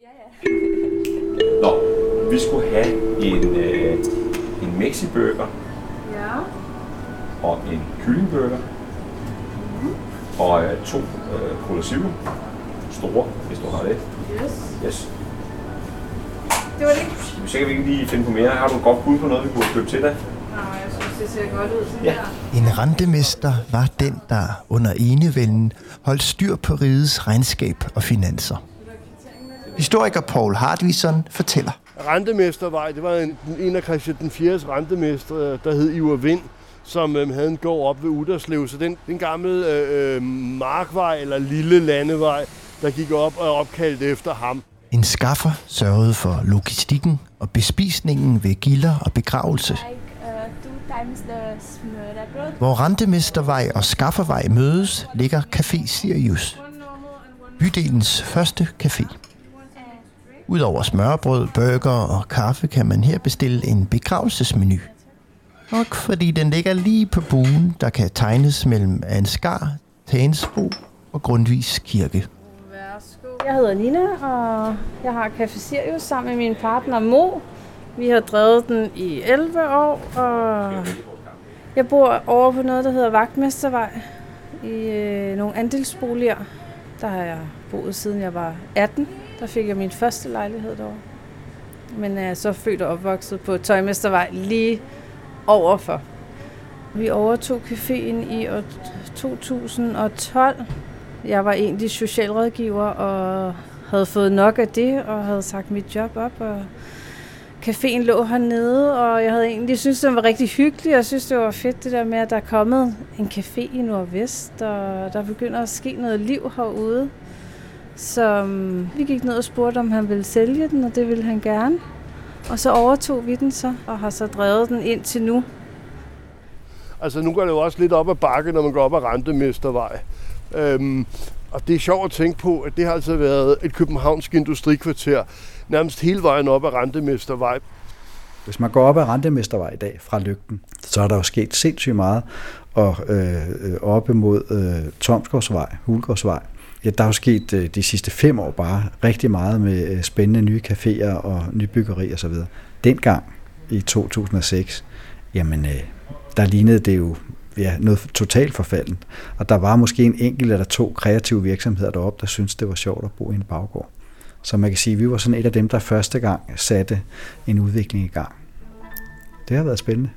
Nå, vi skulle have en Mexi-burger. Ja. Og en kyllingburger. Og 2 Cola Zero. Store, hvis du har det. Yes. Det var det. Så kan vi ikke lige finde på mere. Har du et godt bud på noget, vi kunne købe til dig? Nej, jeg synes, det ser godt ud. Ja. En rentemester var den, der under enevælden holdt styr på rigets regnskab og finanser. Historiker Poul Hartvigson fortæller. Rentemestervej, det var en af Christian den 4's rentemestre, der hed Ivar Vind, som havde en gård op ved Utterslev. Så den gamle markvej eller lille landevej, der gik op og opkaldt efter ham. En skaffer sørgede for logistikken og bespisningen ved gilder og begravelse. Hvor Rentemestervej og Skaffervej mødes, ligger Café Sirius, bydelens første café. Udover smørbrød, burger og kaffe kan man her bestille en begravelsesmenu. Nok fordi den ligger lige på buen, der kan tegnes mellem Ansgar, Tagensbo og Grundtvigs Kirke. Jeg hedder Nina, og jeg har Café Sirius sammen med min partner Mo. Vi har drevet den i 11 år, og jeg bor over på noget, der hedder Vagtmestervej, i nogle andelsboliger. Der har jeg boet siden jeg var 18. Der fik jeg min første lejlighed derovre. Men jeg er så født og opvokset på Tøjmestervej lige overfor. Vi overtog caféen i år 2012. Jeg var egentlig socialrådgiver og havde fået nok af det og havde sagt mit job op. Og caféen lå hernede, og jeg havde egentlig syntes, det var rigtig hyggeligt. Jeg synes, det var fedt det der med, at der er kommet en café i Nordvest, og der begynder at ske noget liv herude. Så vi gik ned og spurgte, om han ville sælge den, og det ville han gerne. Og så overtog vi den så, og har så drevet den ind til nu. Altså nu går det jo også lidt op ad bakke, når man går op ad Rentemestervej. Og det er sjovt at tænke på, at det har altså været et københavnsk industrikvarter, nærmest hele vejen op ad Rentemestervej. Hvis man går op ad Rentemestervej i dag fra Lygten, så er der jo sket sindssygt meget, og oppe mod Tomsgårdsvej, Hulgårdsvej. Ja, der er jo sket de sidste 5 år bare rigtig meget med spændende nye caféer og nybyggeri og så videre. Dengang i 2006, jamen der lignede det jo noget totalt forfaldent. Og der var måske en enkelt eller 2 kreative virksomheder deroppe, der syntes, det var sjovt at bo i en baggård. Så man kan sige, at vi var sådan et af dem, der første gang satte en udvikling i gang. Det har været spændende.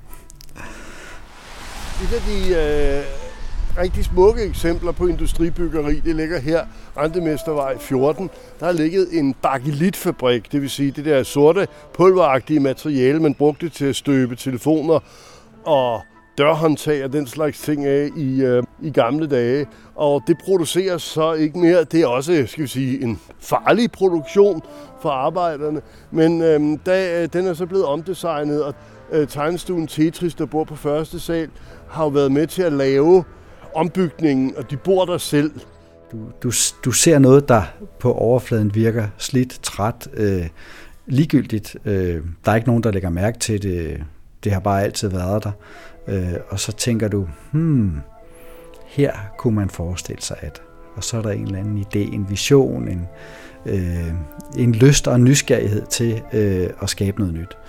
Et af de rigtig smukke eksempler på industribyggeri, det ligger her, Rentemestervej 14. Der har ligget en bakelitfabrik, det vil sige det der sorte pulveragtige materiale, man brugte til at støbe telefoner og dørhåndtag og den slags ting af i gamle dage. Og det produceres så ikke mere. Det er også, skal vi sige, en farlig produktion for arbejderne. Men den er så blevet omdesignet, og tegnestuen Tetris, der bor på første sal, har jo været med til at lave ombygningen, og de bor der selv. Du ser noget, der på overfladen virker slidt, træt, ligegyldigt. Der er ikke nogen, der lægger mærke til det. Det har bare altid været der. Og så tænker du, her kunne man forestille sig at. Og så er der en eller anden idé, en vision, en lyst og en nysgerrighed til at skabe noget nyt.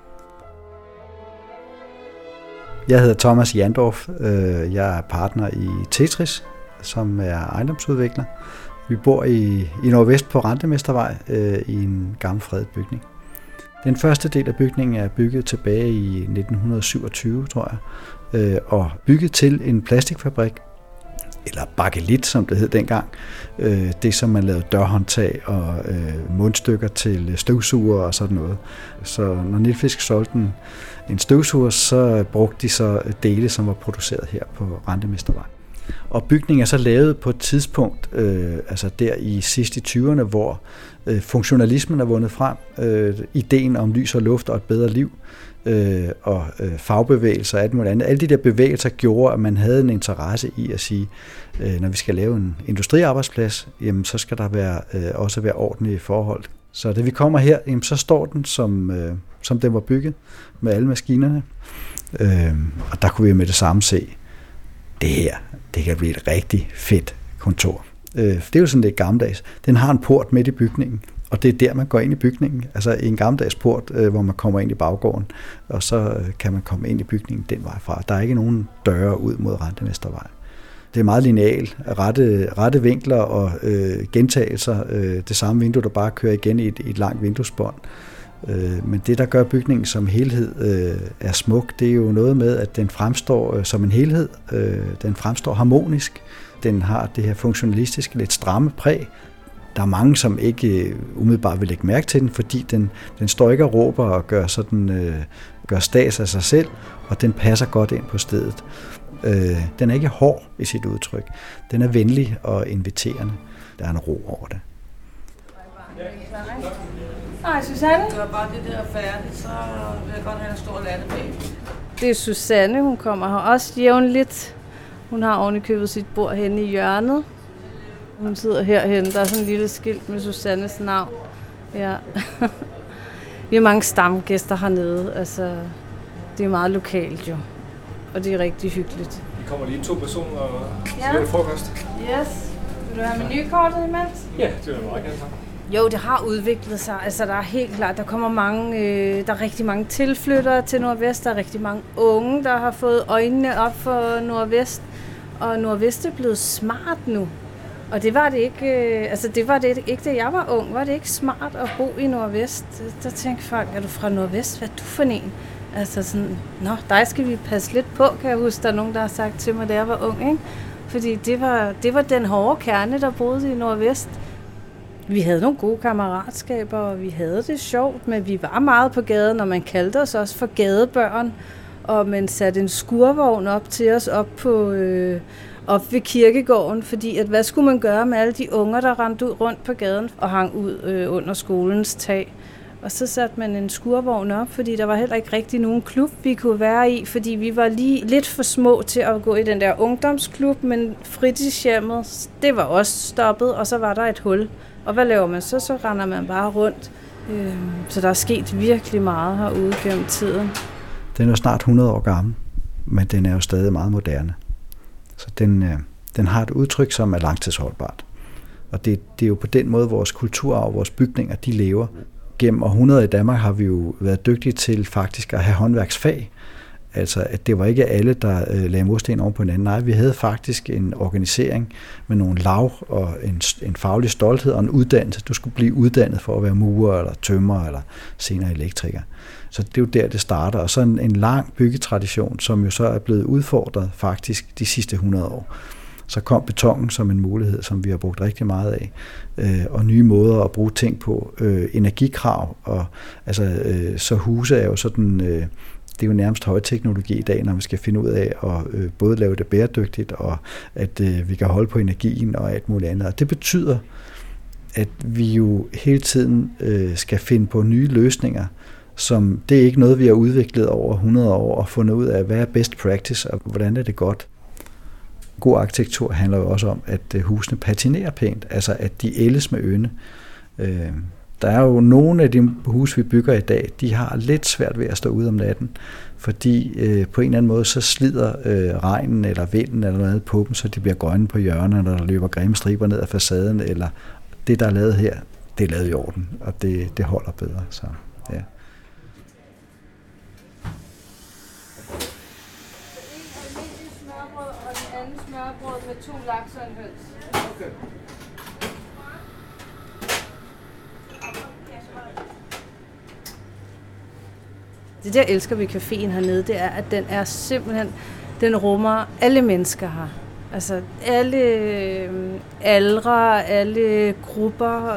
Jeg hedder Thomas Jandorf. Jeg er partner i Tetris, som er ejendomsudvikler. Vi bor i Nordvest på Rentemestervej i en gammel fredet bygning. Den første del af bygningen er bygget tilbage i 1927, tror jeg, og bygget til en plastikfabrik, eller bakelit, som det hed dengang. Det, som man lavede dørhåndtag og mundstykker til støvsuger og sådan noget. Så når Nilfisk solgte en støvsuger, så brugte de så dele, som var produceret her på Rentemestervej. Og bygningen er så lavet på et tidspunkt, altså der i sidste 20'erne, hvor funktionalismen er vundet frem, ideen om lys og luft og et bedre liv, og fagbevægelser og alt muligt andet. Alle de der bevægelser gjorde, at man havde en interesse i at sige, når vi skal lave en industriarbejdsplads, jamen så skal der også være ordentlige forhold. Så da vi kommer her, jamen så står den, som den var bygget, med alle maskinerne. Og der kunne vi med det samme se, det kan blive et rigtig fedt kontor. Det er jo sådan lidt gammeldags. Den har en port midt i bygningen, Og det er der, man går ind i bygningen. Altså i en gammeldags port, hvor man kommer ind i baggården, og så kan man komme ind i bygningen den vej fra. Der er ikke nogen døre ud mod Rentemestervej. Det er meget linealt, rette vinkler og gentagelser. Det samme vindue, der bare kører igen i et langt vinduesbånd. Men det, der gør bygningen som helhed er smuk, det er jo noget med, at den fremstår som en helhed. Den fremstår harmonisk. Den har det her funktionalistiske, lidt stramme præg. Der er mange, som ikke umiddelbart vil lægge mærke til den, fordi den står ikke og råber og gør stas af sig selv, og den passer godt ind på stedet. Den er ikke hård i sit udtryk. Den er venlig og inviterende. Der er en ro over det. Hej, Susanne. Det var bare det der færdigt, så vil jeg godt have en stor latte bag. Det er Susanne, hun kommer her også jævnligt. Hun har ovenikøbet sit bord henne i hjørnet. Hun sidder herhenne. Der er sådan en lille skilt med Susannes navn. Ja. Vi har mange stamgæster hernede. Altså, det er meget lokalt jo. Og det er rigtig hyggeligt. Vi kommer lige 2 personer og ja. frokost. Yes. Vil du have menukortet imens? Ja, det vil jeg meget gerne tage. Jo, det har udviklet sig. Altså, der er helt klart, der er rigtig mange tilflyttere til Nordvest. Der er rigtig mange unge, der har fået øjnene op for Nordvest. Og Nordvest er blevet smart nu. Og det var det ikke, ikke da jeg var ung. Var det ikke smart at bo i Nordvest? Der tænkte folk, er du fra Nordvest? Hvad er du for en? Altså sådan, nå, dig skal vi passe lidt på, kan jeg huske. Der er nogen, der har sagt til mig, da jeg var ung, ikke? Fordi det var den hårde kerne, der boede i Nordvest. Vi havde nogle gode kammeratskaber, og vi havde det sjovt, men vi var meget på gaden, og man kaldte os også for gadebørn. Og man satte en skurvogn op til os op ved kirkegården, fordi at hvad skulle man gøre med alle de unger, der rendte ud rundt på gaden og hang ud under skolens tag. Og så satte man en skurvogn op, fordi der var heller ikke rigtig nogen klub, vi kunne være i, fordi vi var lige lidt for små til at gå i den der ungdomsklub, men fritidshjemmet, det var også stoppet, og så var der et hul. Og hvad laver man så? Så render man bare rundt. Så der er sket virkelig meget herude gennem tiden. Den er jo snart 100 år gammel, men den er jo stadig meget moderne. Så den har et udtryk, som er langtidsholdbart. Og det er jo på den måde, vores kulturarv og vores bygninger, de lever. Gennem århundreder i Danmark har vi jo været dygtige til faktisk at have håndværksfag. Altså, at det var ikke alle, der lagde mursten oven på hinanden. Nej, vi havde faktisk en organisering med nogle lav og en faglig stolthed og en uddannelse. Du skulle blive uddannet for at være murer eller tømrer eller senere elektriker. Så det er jo der, det starter. Og så en lang byggetradition, som jo så er blevet udfordret faktisk de sidste 100 år. Så kom betongen som en mulighed, som vi har brugt rigtig meget af, og nye måder at bruge ting på, energikrav, og så huse er jo sådan, det er jo nærmest højteknologi i dag, når vi skal finde ud af at både lave det bæredygtigt, og at vi kan holde på energien og alt muligt andet. Og det betyder, at vi jo hele tiden skal finde på nye løsninger, som det er ikke noget, vi har udviklet over 100 år og fundet ud af, hvad er best practice, og hvordan er det godt. God arkitektur handler jo også om, at husene patinerer pænt, altså at de ældes med ynde. Der er jo nogle af de huse, vi bygger i dag, de har lidt svært ved at stå ude om natten, fordi på en eller anden måde, så slider regnen eller vinden eller noget på dem, så de bliver grønne på hjørnerne, der løber grimme striber ned ad facaden, eller det, der er lavet her, det er lavet i orden, og det holder bedre. Så, ja. Smørbrød med 2 laks og en høns. Okay. Det der elsker vi caféen hernede, det er, at den er simpelthen, den rummer alle mennesker her. Altså alle aldre, alle grupper,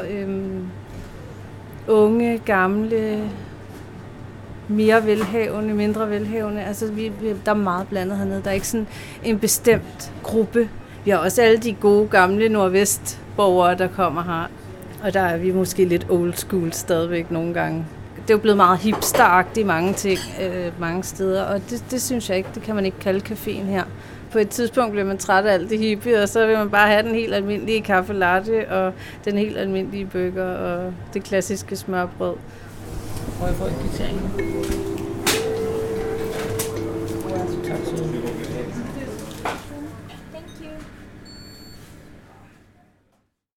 unge, gamle, mere velhavende, mindre velhavende. Altså, der er meget blandet hernede. Der er ikke sådan en bestemt gruppe. Vi har også alle de gode, gamle nordvestborgere, der kommer her. Og der er vi måske lidt old school stadigvæk nogle gange. Det er jo blevet meget hipsteragtigt mange ting, mange steder, og det synes jeg ikke, det kan man ikke kalde caféen her. På et tidspunkt bliver man træt af alt det hippie, og så vil man bare have den helt almindelige kaffe latte, og den helt almindelige burger, og det klassiske smørbrød. Prøv at få en kvittering.